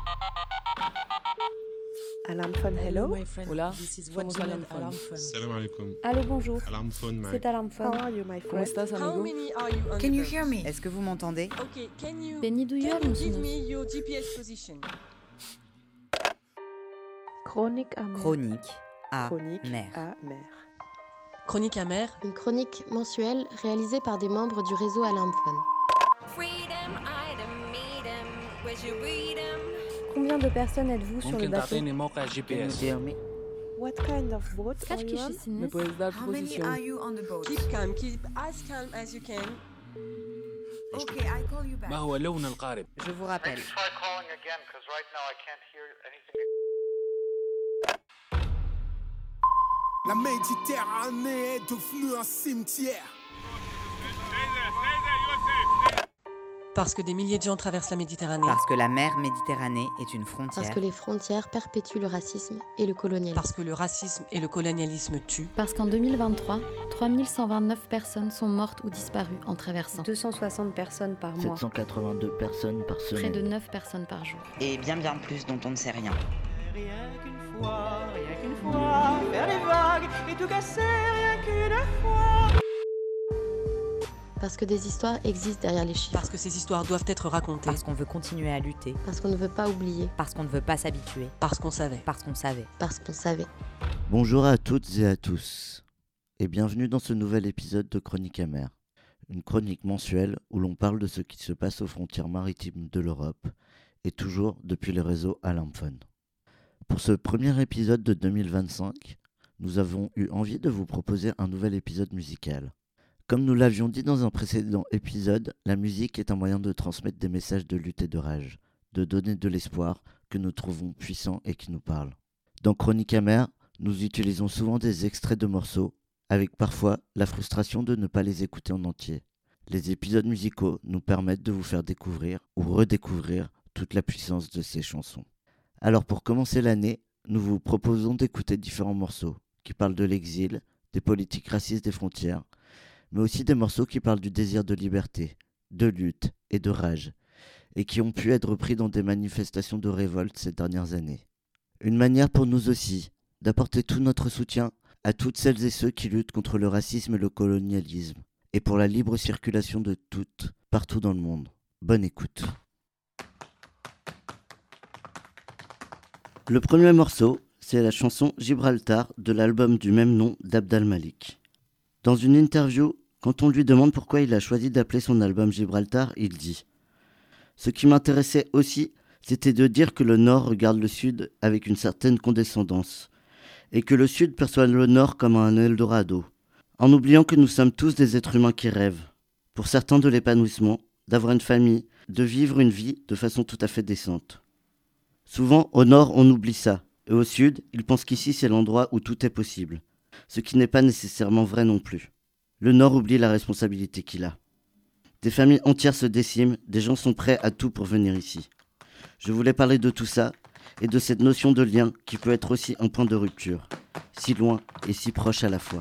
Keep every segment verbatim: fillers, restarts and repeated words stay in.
Alarm phone, hello. Hola, This is somos what Alarm Alarm, alarm Phone. phone. Salam alaikum. Allô, bonjour. Alarm phone, Mike. C'est Alarm How Phone. are you, my ¿Cómo friend? estás, How amigo? many are you on Can the you bus? hear me? Est-ce que vous m'entendez? Okay, can you Benny can duyuyor you give musunuz? me your G P S position? Chronique amère. Chronique à Chronique mer. amère. Chronique amère. Une chronique mensuelle réalisée par des membres du réseau Alarm Phone. Combien de personnes êtes-vous sur le ممكن bateau? تعطيني موقع جي Can بي you اس؟ tell me? What kind of boat are Kaç you on? ¿Me kişisiniz? puedes dar tu How many posición? are you on the boat? Keep calm, keep as calm as you can. Okay, I call you back. ما هو لون القارب؟ Je vous rappelle. Try calling again, because right now I can't hear anything. La Méditerranée est devenue un cimetière. Parce que des milliers de gens traversent la Méditerranée. Parce que la mer Méditerranée est une Parce frontière. que les frontières perpétuent le racisme et le colonialisme. Parce que le racisme et le colonialisme tuent. Parce qu'en deux mille vingt-trois, trois mille cent vingt-neuf personnes sont mortes ou disparues en traversant. deux cent soixante personnes par mois. sept cent quatre-vingt-deux personnes par Près semaine. de neuf personnes par jour. Et bien bien plus dont on ne sait rien. Rien qu'une fois, rien qu'une fois, faire des vagues et tout casser, rien qu'une fois. Parce que des histoires existent derrière les chiffres. Parce que ces histoires doivent être racontées. Parce qu'on veut continuer à lutter. Parce qu'on ne veut pas oublier. Parce qu'on ne veut pas s'habituer. Parce qu'on savait. Parce qu'on savait. Parce qu'on savait. Bonjour à toutes et à tous, et bienvenue dans ce nouvel épisode de Chronique amère, une chronique mensuelle où l'on parle de ce qui se passe aux frontières maritimes de l'Europe, et toujours depuis le réseau Alarm Phone. Pour ce premier épisode de deux mille vingt-cinq, nous avons eu envie de vous proposer un nouvel épisode musical. Comme nous l'avions dit dans un précédent épisode, la musique est un moyen de transmettre des messages de lutte et de rage, de donner de l'espoir que nous trouvons puissant et qui nous parle. Dans Chronique amère, nous utilisons souvent des extraits de morceaux, avec parfois la frustration de ne pas les écouter en entier. Les épisodes musicaux nous permettent de vous faire découvrir ou redécouvrir toute la puissance de ces chansons. Alors pour commencer l'année, nous vous proposons d'écouter différents morceaux qui parlent de l'exil, des politiques racistes des frontières, mais aussi des morceaux qui parlent du désir de liberté, de lutte et de rage, et qui ont pu être repris dans des manifestations de révolte ces dernières années. Une manière pour nous aussi d'apporter tout notre soutien à toutes celles et ceux qui luttent contre le racisme et le colonialisme, et pour la libre circulation de toutes, partout dans le monde. Bonne écoute. Le premier morceau, c'est la chanson Gibraltar de l'album du même nom d'Abd al-Malik. Dans une interview, quand on lui demande pourquoi il a choisi d'appeler son album Gibraltar, il dit « Ce qui m'intéressait aussi, c'était de dire que le Nord regarde le Sud avec une certaine condescendance, et que le Sud perçoit le Nord comme un Eldorado, en oubliant que nous sommes tous des êtres humains qui rêvent, pour certains de l'épanouissement, d'avoir une famille, de vivre une vie de façon tout à fait décente. Souvent, au Nord, on oublie ça, et au Sud, ils pensent qu'ici c'est l'endroit où tout est possible. Ce qui n'est pas nécessairement vrai non plus. Le Nord oublie la responsabilité qu'il a. Des familles entières se déciment, des gens sont prêts à tout pour venir ici. Je voulais parler de tout ça, et de cette notion de lien qui peut être aussi un point de rupture, si loin et si proche à la fois.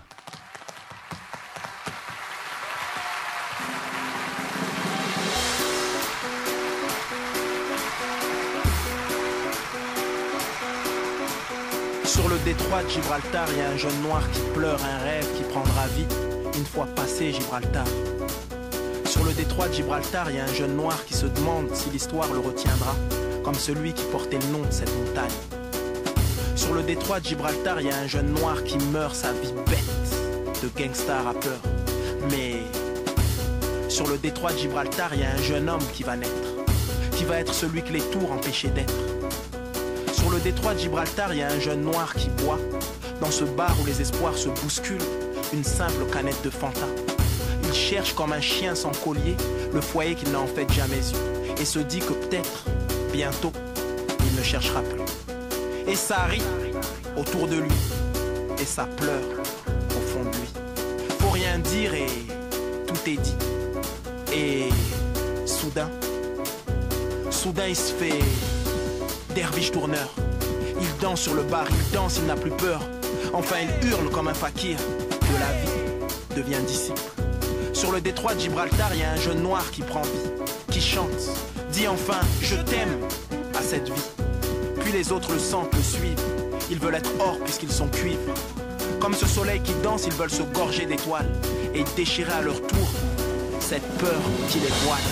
Sur le détroit de Gibraltar, il y a un jeune noir qui pleure un rêve qui prendra vie une fois passé Gibraltar. Sur le détroit de Gibraltar, il y a un jeune noir qui se demande si l'histoire le retiendra, comme celui qui portait le nom de cette montagne. Sur le détroit de Gibraltar, il y a un jeune noir qui meurt sa vie bête de gangsta rappeur. Mais sur le détroit de Gibraltar, il y a un jeune homme qui va naître, qui va être celui que les tours empêchaient d'être. Sur le détroit de Gibraltar, il y a un jeune noir qui boit, dans ce bar où les espoirs se bousculent, une simple canette de Fanta. Il cherche comme un chien sans collier le foyer qu'il n'a en fait jamais eu, et se dit que peut-être, bientôt, il ne cherchera plus. Et ça rit autour de lui, et ça pleure au fond de lui. Faut rien dire et tout est dit. Et soudain, soudain il se fait derviche tourneur. Il danse sur le bar, il danse, il n'a plus peur. Enfin il hurle comme un fakir. De la vie devient disciple. Sur le détroit de Gibraltar, il y a un jeune noir qui prend vie, qui chante, dit enfin je t'aime. à cette vie. Puis les autres le sentent, le suivent. Ils veulent être or puisqu'ils sont cuivre. Comme ce soleil qui danse, ils veulent se gorger d'étoiles et déchirer à leur tour cette peur qui les voile.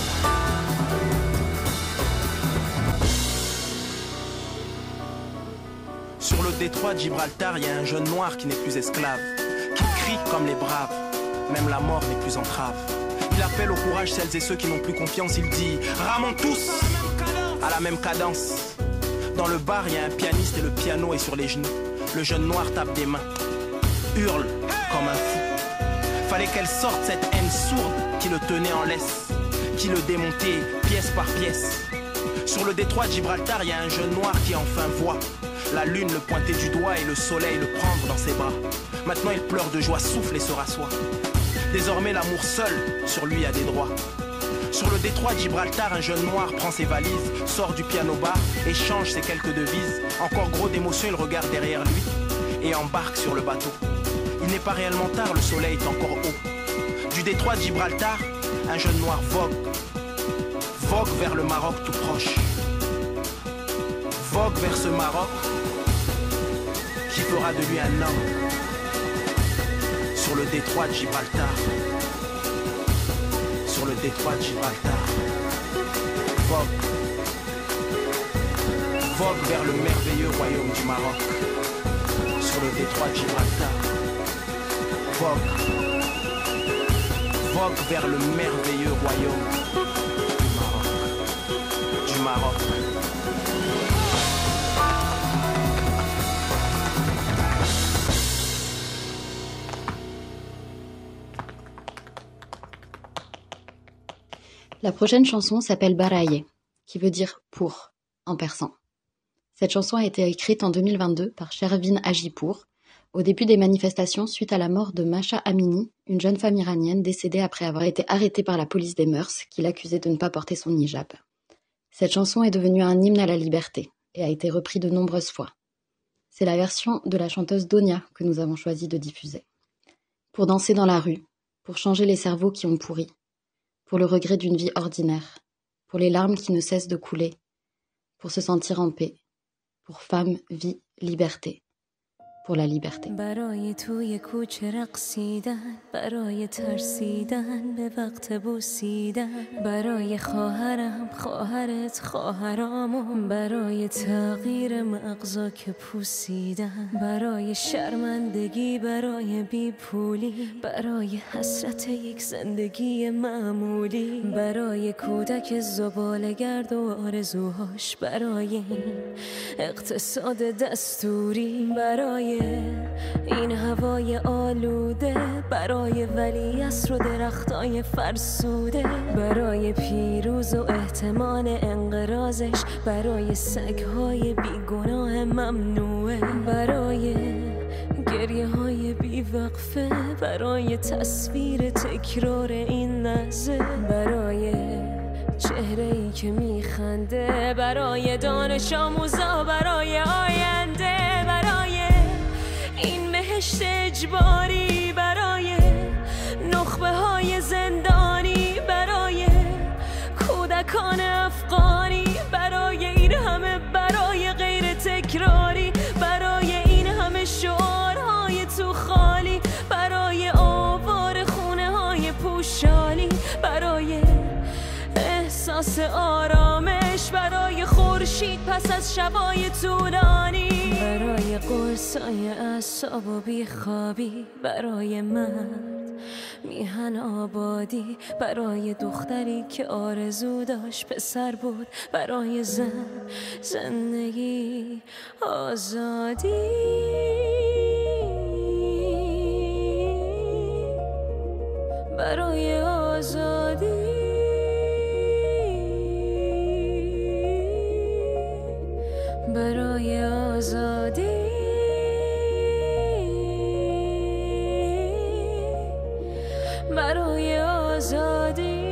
Sur le détroit de Gibraltar, il y a un jeune noir qui n'est plus esclave, qui crie comme les braves, même la mort n'est plus entrave. Il appelle au courage celles et ceux qui n'ont plus confiance, il dit « Ramons tous !» à la même cadence. Dans le bar, il y a un pianiste et le piano est sur les genoux. Le jeune noir tape des mains, hurle comme un fou. Fallait qu'elle sorte cette haine sourde qui le tenait en laisse, qui le démontait pièce par pièce. Sur le détroit de Gibraltar, il y a un jeune noir qui enfin voit la lune le pointer du doigt et le soleil le prendre dans ses bras. Maintenant il pleure de joie, souffle et se rassoit. Désormais l'amour seul sur lui a des droits. Sur le détroit de Gibraltar, un jeune noir prend ses valises, sort du piano-bar, échange ses quelques devises. Encore gros d'émotion, il regarde derrière lui et embarque sur le bateau. Il n'est pas réellement tard, le soleil est encore haut. Du détroit de Gibraltar, un jeune noir vogue, vogue vers le Maroc tout proche. Vogue vers ce Maroc qui fera de lui un homme. Sur le détroit de Gibraltar, sur le détroit de Gibraltar, vogue, vogue vers le merveilleux royaume du Maroc. Sur le détroit de Gibraltar, vogue, vogue vers le merveilleux royaume du Maroc, du Maroc. La prochaine chanson s'appelle Baraye, qui veut dire « pour » en persan. Cette chanson a été écrite en deux mille vingt-deux par Shervin Hajipour, au début des manifestations suite à la mort de Masha Amini, une jeune femme iranienne décédée après avoir été arrêtée par la police des mœurs qui l'accusait de ne pas porter son hijab. Cette chanson est devenue un hymne à la liberté et a été reprise de nombreuses fois. C'est la version de la chanteuse Donia que nous avons choisi de diffuser. Pour danser dans la rue, pour changer les cerveaux qui ont pourri, pour le regret d'une vie ordinaire, pour les larmes qui ne cessent de couler, pour se sentir en paix, pour femme, vie, liberté, pour la liberté. برای توی کوچه رقصیدن، برای ترسیدن به وقت بوسیدن، برای خواهرم خواهرت خواهرامو، برای تغییر مغزا که پوسیدن، برای شرمندگی برای بی پولی، برای حسرت یک زندگی معمولی، برای کودک زباله‌گرد و آرزوهاش، برای این اقتصاد دستوری، برای این هوای آلوده، برای ولیعصر و درختای فرسوده، برای پیروز و احتمال انقراضش، برای سگهای بیگناه ممنوعه، برای گریه های بیوقفه، برای تصویر تکرار این لحظه، برای چهره‌ای که میخنده، برای دانش آموزا، برای آینده، برای این بهشت اجباری، برای نخبه های زندانی، برای کودکان افغانی، برای این همه برای غیر تکراری، برای این همه شعارهای تو خالی، برای آوار خونه های پوشالی، برای احساس آرامش، برای خورشید پس از شبای طولانی، برای قرصای اعصاب و بیخوابی، برای مرد میهن آبادی، برای دختری که آرزو داشت پسر بود، برای زن زندگی آزادی، برای آزادی، برای آزادی، برای آزادی.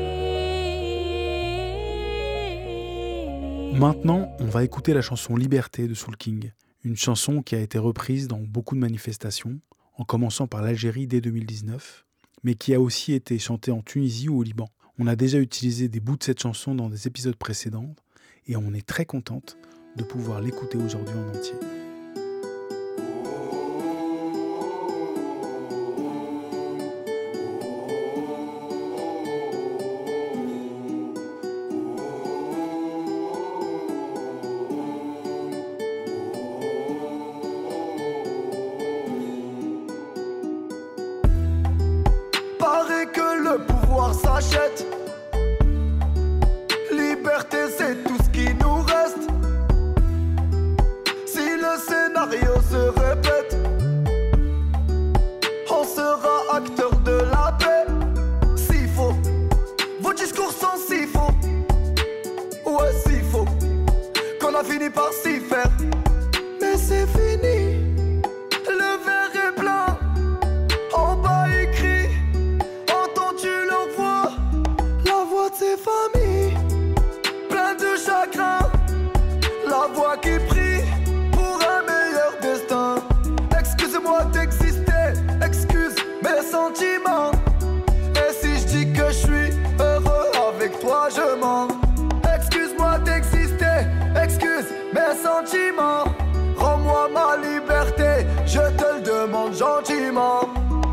Maintenant, on va écouter la chanson Liberté de Soul King, une chanson qui a été reprise dans beaucoup de manifestations, en commençant par l'Algérie dès deux mille dix-neuf, mais qui a aussi été chantée en Tunisie ou au Liban. On a déjà utilisé des bouts de cette chanson dans des épisodes précédents, et on est très contente de pouvoir l'écouter aujourd'hui en entier. Paraît que le pouvoir s'achète. Liberté, c'est tout ce qui nous reste. Si le scénario se répète, on sera acteur de la paix. S'il faut, vos discours sont si faux. Ouais, si faux, qu'on a fini par s'y faire. Mais c'est fini, le verre est plein. En bas écrit, entends-tu leur voix, la voix de ces familles, plein de chagrin, la voix qui prie pour un meilleur destin. Excuse-moi d'exister, excuse mes sentiments. Et si je dis que je suis heureux avec toi, je mens. Excuse-moi d'exister, excuse mes sentiments. Rends-moi ma liberté, je te le demande gentiment.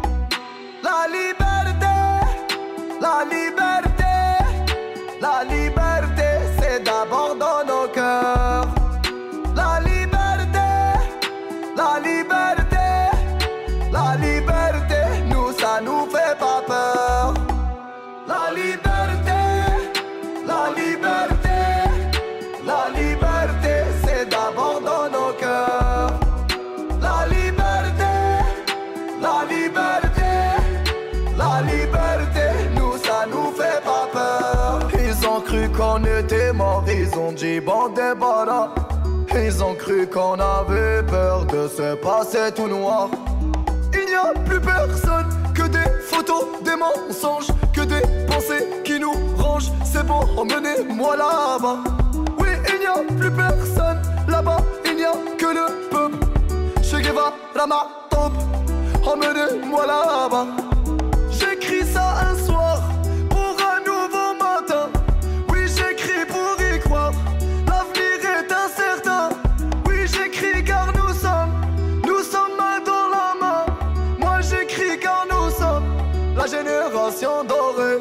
La liberté, la liberté, la liberté, c'est d'abord dans nos cœurs. La liberté, la liberté, la liberté, nous ça nous fait pas peur. La liberté, la liberté, la liberté, c'est d'abord dans nos cœurs. La liberté, la liberté, la liberté, nous ça nous fait pas peur. Ils ont cru qu'on était morts, ils ont dit bon débarras. Ils ont cru qu'on avait peur de se passer tout noir. Il n'y a plus personne que des photos, des mensonges, que des pensées qui nous rangent. C'est bon, emmenez-moi là-bas. Oui, il n'y a plus personne là-bas, il n'y a que le peuple. Che Guevara ma top, emmenez-moi là-bas. J'écris ça un soir pour un nouveau matin. Oui, j'écris pour y croire, l'avenir est incertain. Oui, j'écris car nous sommes, nous sommes main dans la main. Moi j'écris car nous sommes la génération dorée.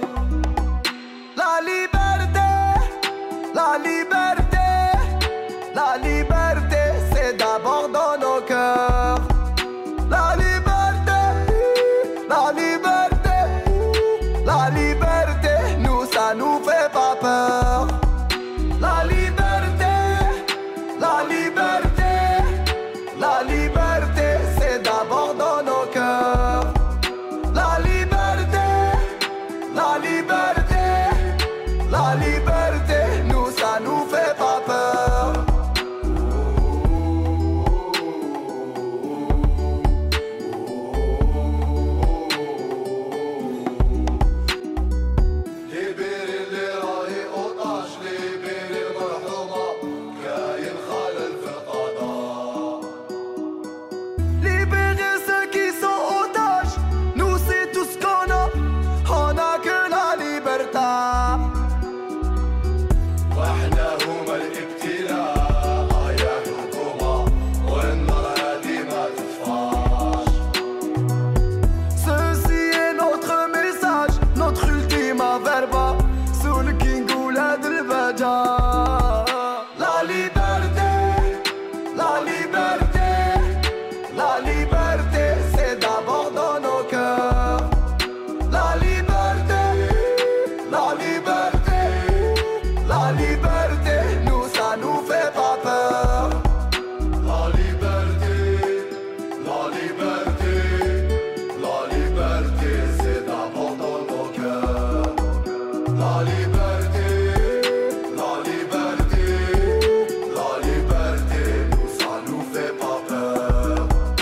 La liberté, la liberté, la liberté, c'est d'abord dans nos cœurs. La liberté, la liberté, la liberté, nous ça nous fait pas peur. La liberté, la liberté, la liberté, c'est d'abord dans nos cœurs. La liberté, la liberté, la liberté, nous ça nous fait pas peur. Libérer ceux qui sont otages, nous c'est tout ce qu'on a, on a que la liberté. واحنا هما الابتلاء يا حكومة والنار هادي ما تطفاش. Ceci est notre message, notre ultima verba, sous le king ولاد البجا. La liberté, la liberté, la liberté, c'est d'abord dans nos cœurs. La liberté, la liberté, la liberté, nous ça nous fait pas peur. La liberté, la liberté, la liberté, c'est d'abord dans nos cœurs. La liberté, la liberté, la liberté, nous ça nous fait pas peur.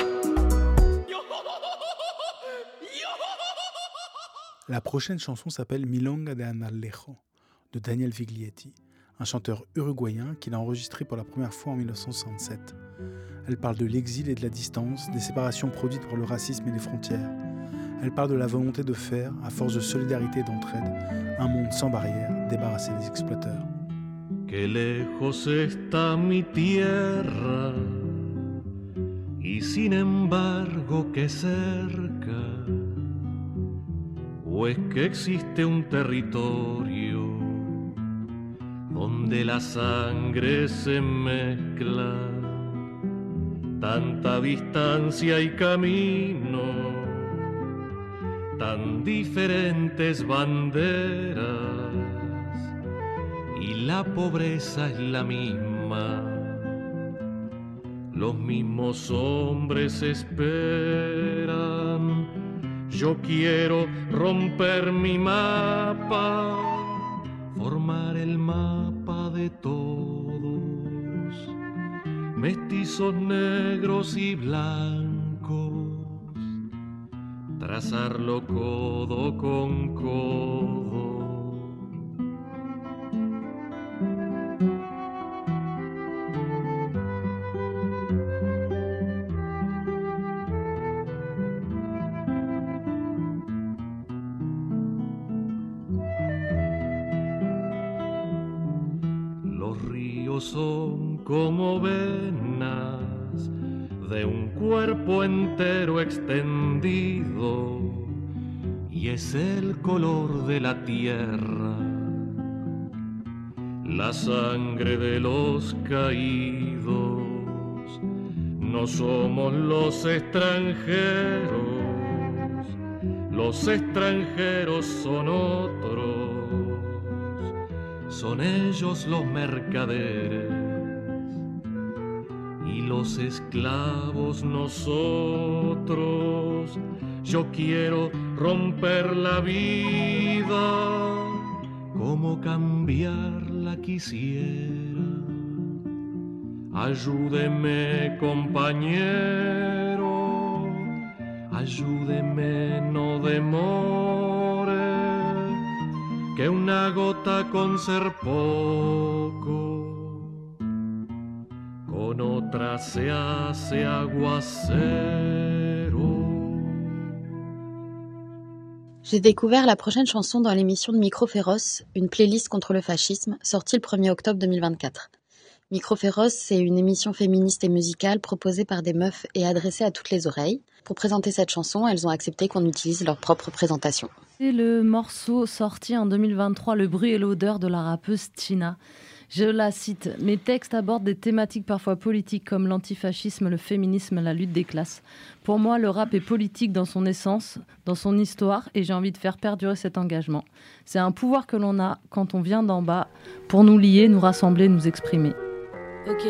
La prochaine chanson s'appelle Milonga de Anallejo de Daniel Viglietti, un chanteur uruguayen qu'il a enregistré pour la première fois en mille neuf cent soixante-sept. Elle parle de l'exil et de la distance, des séparations produites par le racisme et les frontières. Elle parle de la volonté de faire, à force de solidarité et d'entraide, un monde sans barrières, débarrassé des exploiteurs. Qué lejos está mi tierra y sin embargo que cerca, o es que existe un territorio donde la sangre se mezcla, tanta distancia y camino, tan diferentes banderas, y la pobreza es la misma, los mismos hombres esperan. Yo quiero romper mi mapa, formar el mapa de todos, mestizos negros y blancos, trazarlo codo con codo. Son como venas de un cuerpo entero extendido, y es el color de la tierra, la sangre de los caídos. No somos los extranjeros, los extranjeros son otros. Son ellos los mercaderes y los esclavos nosotros. Yo quiero romper la vida, como cambiarla quisiera. Ayúdeme, compañero, ayúdeme, no demore, que una gota con ser poco, con otra se hace aguacero. J'ai découvert la prochaine chanson dans l'émission de Micro Féroce, une playlist contre le fascisme, sortie le premier octobre deux mille vingt-quatre. Micro Féroce, c'est une émission féministe et musicale proposée par des meufs et adressée à toutes les oreilles. Pour présenter cette chanson, elles ont accepté qu'on utilise leur propre présentation. C'est le morceau sorti en deux mille vingt-trois, Le bruit et l'odeur de la rappeuse Tina. Je la cite, « Mes textes abordent des thématiques parfois politiques comme l'antifascisme, le féminisme, la lutte des classes. Pour moi, le rap est politique dans son essence, dans son histoire, et j'ai envie de faire perdurer cet engagement. C'est un pouvoir que l'on a quand on vient d'en bas pour nous lier, nous rassembler, nous exprimer. » Ok.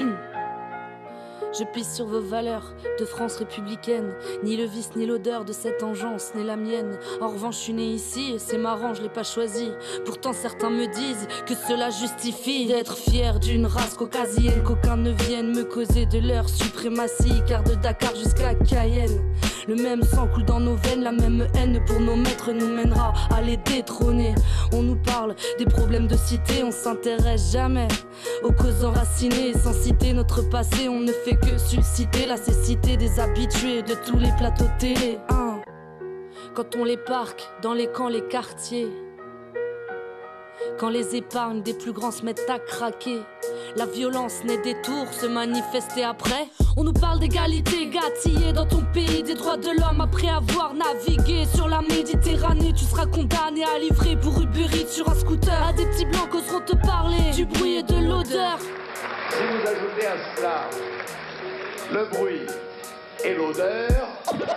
Je pisse sur vos valeurs de France républicaine. Ni le vice ni l'odeur de cette engeance n'est la mienne. En revanche, je suis née ici et c'est marrant, je l'ai pas choisi. Pourtant, certains me disent que cela justifie d'être fier d'une race caucasienne. Qu'aucun ne vienne me causer de leur suprématie. Car de Dakar jusqu'à Cayenne, le même sang coule dans nos veines. La même haine pour nos maîtres nous mènera à les détrôner. On nous parle des problèmes de cité, on s'intéresse jamais aux causes enracinées. Sans citer notre passé, on ne fait que susciter la cécité des habitués de tous les plateaux télé, hein. Quand on les parque dans les camps, les quartiers, quand les épargnes des plus grands se mettent à craquer, la violence naît des tours, se manifester après. On nous parle d'égalité, gâtillée dans ton pays, des droits de l'homme. Après avoir navigué sur la Méditerranée, tu seras condamné à livrer pour Uber Eats sur un scooter. À des petits blancs qu'oseront te parler du bruit et de l'odeur. Si vous ajoutez à cela le bruit et l'odeur,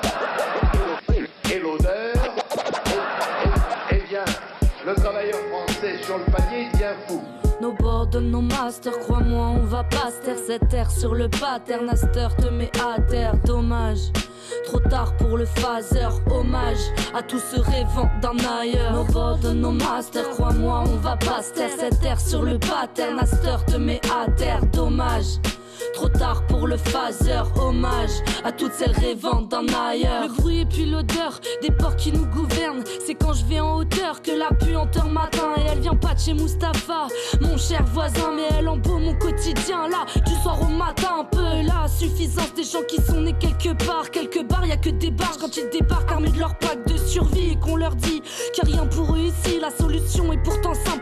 et l'odeur, eh bien, le travailleur français sur le panier devient fou. Nos bords, nos masters, crois-moi, on va pas se taire. Cette terre sur le paternaster te met à terre, dommage. Trop tard pour le phaser, hommage à tous ceux rêvant d'un ailleurs. Nos bords, nos masters, crois-moi, on va pas se taire. Cette terre sur le paternaster te met à terre, dommage. Trop tard pour le phaser, hommage à toutes celles rêvant d'un ailleurs. Le bruit et puis l'odeur des porcs qui nous gouvernent. C'est quand je vais en hauteur que la puanteur m'atteint. Et elle vient pas de chez Mustapha, mon cher voisin, mais elle embaume mon quotidien. Là, du soir au matin, un peu la suffisance des gens qui sont nés quelque part. Quelque part, y a que des barges quand ils débarquent armés de leur pack de survie. Et qu'on leur dit qu'il y a rien pour eux ici. La solution est pourtant simple,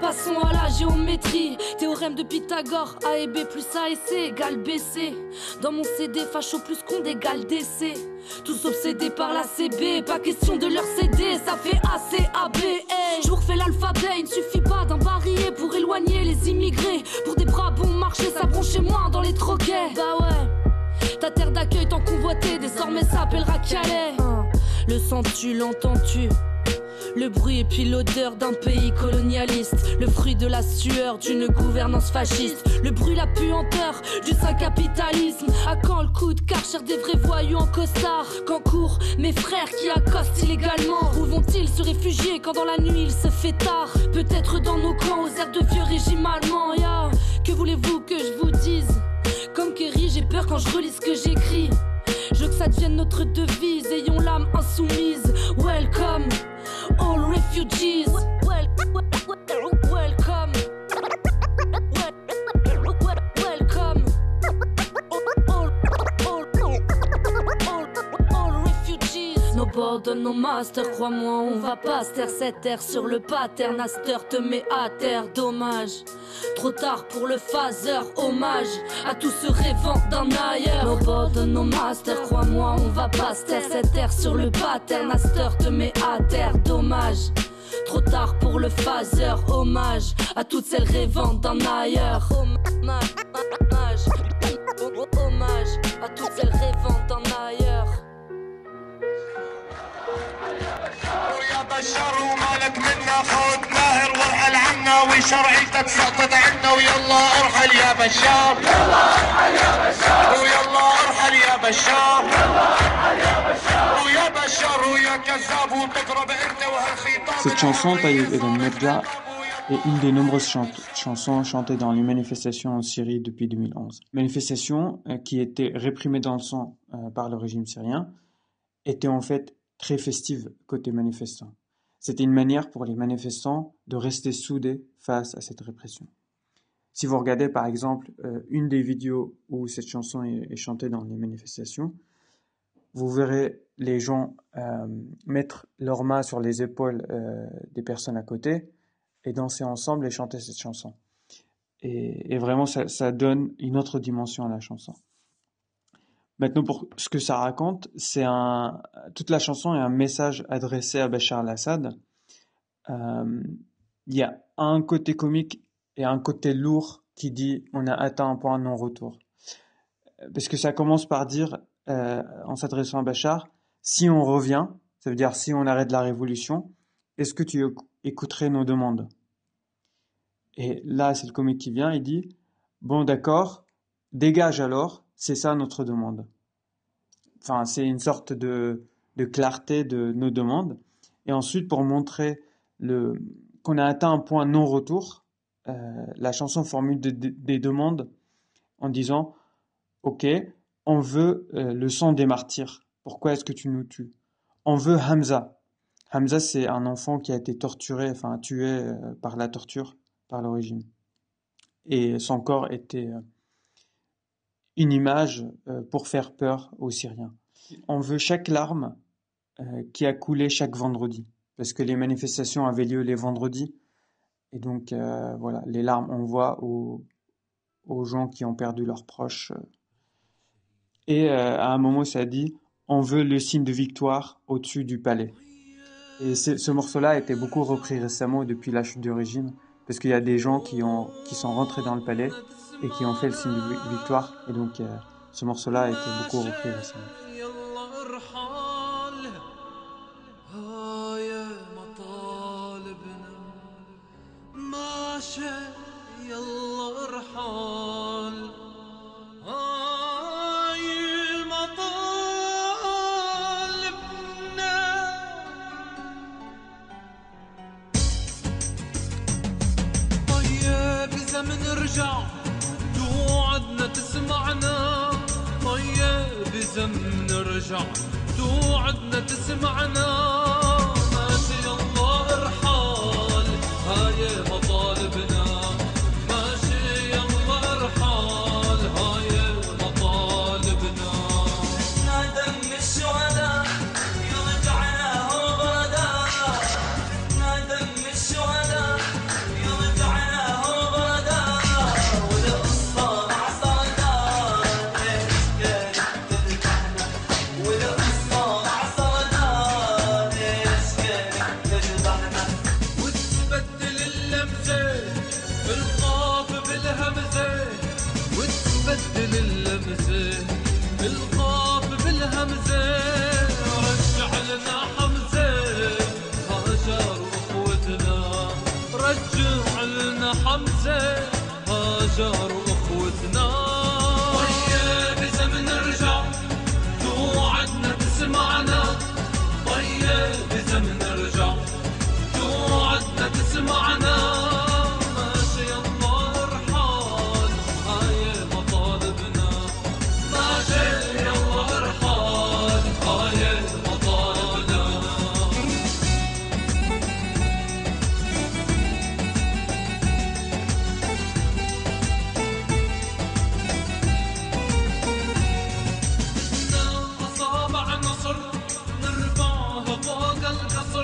Passons à la géométrie. Théorème de Pythagore, A et B plus A et C égale B C. Dans mon C D, facho plus Conde égale D C. Tous obsédés par la C B, pas question de leur céder, ça fait A C A B. Hey. Je vous refais l'alphabet, il ne suffit pas d'un barillet pour éloigner les immigrés. Pour des bras bon marché, ça bronchait moins dans les troquets. Bah ouais, ta terre d'accueil tant convoitée, désormais s'appellera Calais. Hein. Le sens-tu, l'entends-tu? Le bruit et puis l'odeur d'un pays colonialiste. Le fruit de la sueur d'une gouvernance fasciste. Le bruit, la puanteur du saint capitalisme. À quand le coup de Karcher des vrais voyous en costard? Quand courent mes frères qui accostent illégalement? Où vont-ils se réfugier quand dans la nuit il se fait tard? Peut-être dans nos camps aux airs de vieux régime allemand. Yeah. Que voulez-vous que je vous dise? Comme Kerry, j'ai peur quand je relis ce que j'écris. Je veux que ça devienne notre devise. Ayons l'âme insoumise. Welcome all refugees. Well, well, well, welcome. Well, well, well, welcome. All, all, all, all, all refugees. No border, no master. Crois-moi, on va pas se taire. Cette terre sur le pattern. Aster te met à terre. Dommage. Trop tard pour le phaser, hommage à tous ceux rêvant d'un ailleurs. No border, no master, crois-moi, on va pas se taire. Cette terre sur le pattern, Aster te met à terre, dommage. Trop tard pour le phaser, hommage à toutes celles rêvant d'un ailleurs. Hommage, hommage, hommage à toutes celles rêvant d'un ailleurs. بشر ومالك منا خود ماهر وارحل عنا وشرعيتك سقطت عنا ويلا ارحل يا بشار يلا ارحل يا بشار ويلا ارحل يا بشار يلا ارحل يا بشار ويا بشار ويا كذاب وتقرب انت وهالخيطان. Cette chanson, Taïb Ibn Medja, est une des nombreuses chant- chansons chantées dans les manifestations en Syrie depuis deux mille onze. Manifestations euh, qui étaient réprimées dans le sang euh, par le régime syrien, étaient en fait très festives côté manifestants. C'était une manière pour les manifestants de rester soudés face à cette répression. Si vous regardez par exemple euh, une des vidéos où cette chanson est, est chantée dans les manifestations, vous verrez les gens euh, mettre leurs mains sur les épaules euh, des personnes à côté et danser ensemble et chanter cette chanson. Et, et vraiment, ça, ça donne une autre dimension à la chanson. Maintenant, pour ce que ça raconte, c'est un, toute la chanson est un message adressé à Bachar al-Assad. Euh, il y a un côté comique et un côté lourd qui dit on a atteint un point de non-retour. Parce que ça commence par dire, euh, en s'adressant à Bachar, si on revient, ça veut dire si on arrête la révolution, est-ce que tu écouterais nos demandes? Et là, c'est le comique qui vient, il dit bon, d'accord, dégage alors. C'est ça notre demande. Enfin, c'est une sorte de, de clarté de nos demandes. Et ensuite, pour montrer le, qu'on a atteint un point non-retour, euh, la chanson formule de, de, des demandes en disant « Ok, on veut euh, le sang des martyrs. Pourquoi est-ce que tu nous tues ? On veut Hamza. » Hamza, c'est un enfant qui a été torturé, enfin tué euh, par la torture, par le régime. Et son corps était... Euh, une image euh, pour faire peur aux Syriens. On veut chaque larme euh, qui a coulé chaque vendredi, parce que les manifestations avaient lieu les vendredis, et donc euh, voilà, les larmes on voit aux, aux gens qui ont perdu leurs proches. Et euh, à un moment, ça dit « On veut le signe de victoire au-dessus du palais ». Et ce morceau-là a été beaucoup repris récemment depuis la chute du régime, parce qu'il y a des gens qui, ont, qui sont rentrés dans le palais et qui ont fait le signe de victoire. Et donc, euh, ce morceau-là a été beaucoup repris récemment. نرجع توعدنا تسمعنا ماشي يلا ارحال هاي مطالبنا ماشي يلا ارحال هاي مطالبنا نادم الشهداء يرجعنا هو غدا نادم الشهداء يرجع الأحجار وأخوتنا. طيب إذا منرجع توعدنا تسمعنا، طيب إذا منرجع توعدنا تسمعنا. ماشي الله رحال هاي مطالبنا، ماشي الله رحال هاي مطالبنا. أصابع نصر نرفعها فوق القصر،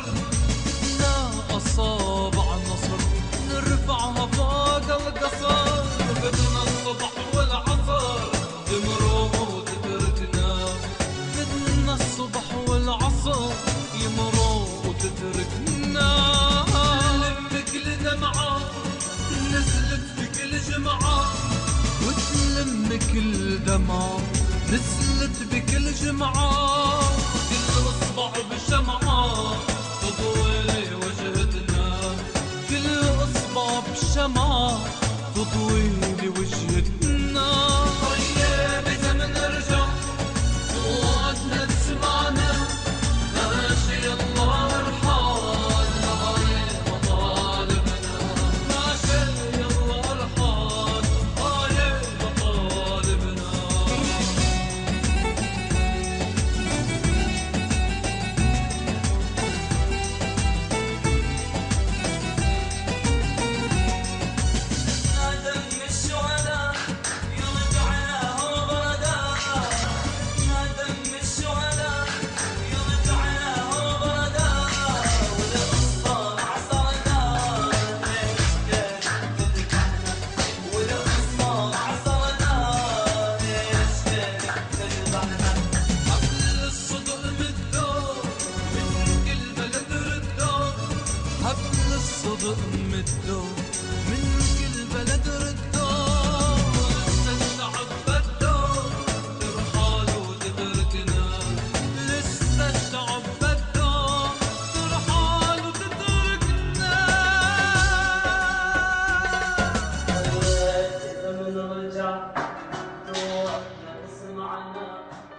أصابع النصر نرفعها فوق القصر. بدنا الصبح والعصر يمروا وتتركنا، بدنا الصبح والعصر يمروا وتتركنا. نلم كل دمعة نزلت بكل جمعة، وتلم كل دمعة نزلت بكل جمعة. كل اصبع بشمعة تضوي وجهتنا، كل اصبع بشمعة تضوي لوجهتنا. طيب إذا منرجع توعدنا تسمعنا، ماشي الله رحال هاي مطالبنا، ماشي الله رحال هاي مطالبنا. الصدق مدو من كل بلد ردو، لسه الشعب بدو ترحال وتتركنا، لسه الشعب بدو ترحال وتتركنا. إذا منرجع توعدنا تسمعنا.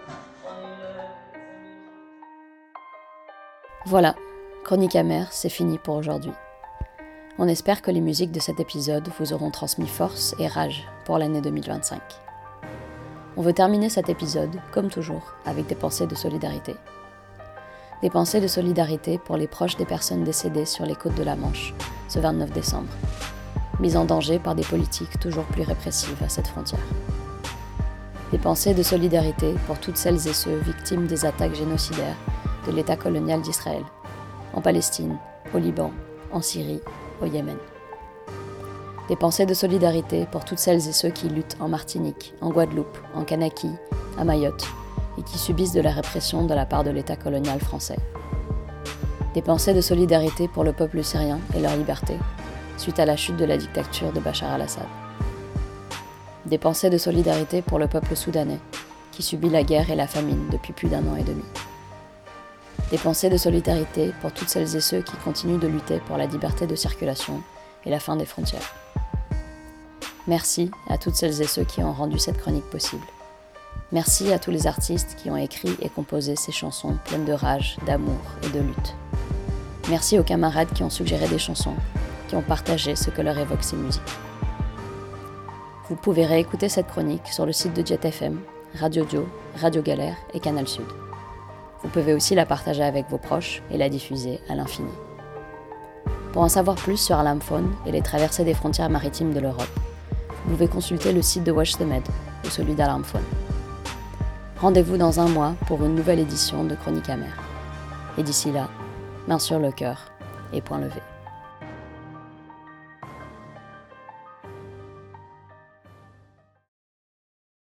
Voilà, Chronique amère, c'est fini pour aujourd'hui. On espère que les musiques de cet épisode vous auront transmis force et rage pour l'année deux mille vingt-cinq. On veut terminer cet épisode, comme toujours, avec des pensées de solidarité. Des pensées de solidarité pour les proches des personnes décédées sur les côtes de la Manche, ce vingt-neuf décembre, mises en danger par des politiques toujours plus répressives à cette frontière. Des pensées de solidarité pour toutes celles et ceux victimes des attaques génocidaires de l'État colonial d'Israël, en Palestine, au Liban, en Syrie, au Yémen. Des pensées de solidarité pour toutes celles et ceux qui luttent en Martinique, en Guadeloupe, en Kanaki, à Mayotte, et qui subissent de la répression de la part de l'État colonial français. Des pensées de solidarité pour le peuple syrien et leur liberté, suite à la chute de la dictature de Bachar al-Assad. Des pensées de solidarité pour le peuple soudanais, qui subit la guerre et la famine depuis plus d'un an et demi. Des pensées de solidarité pour toutes celles et ceux qui continuent de lutter pour la liberté de circulation et la fin des frontières. Merci à toutes celles et ceux qui ont rendu cette chronique possible. Merci à tous les artistes qui ont écrit et composé ces chansons pleines de rage, d'amour et de lutte. Merci aux camarades qui ont suggéré des chansons, qui ont partagé ce que leur évoquent ces musiques. Vous pouvez réécouter cette chronique sur le site de Jet F M, Radio Dio, Radio Galère et Canal Sud. Vous pouvez aussi la partager avec vos proches et la diffuser à l'infini. Pour en savoir plus sur Alamphone et les traversées des frontières maritimes de l'Europe, vous pouvez consulter le site de Watch the Med ou celui d'Alamphone. Rendez-vous dans un mois pour une nouvelle édition de Chronique amère. Et d'ici là, main sur le cœur et point levé.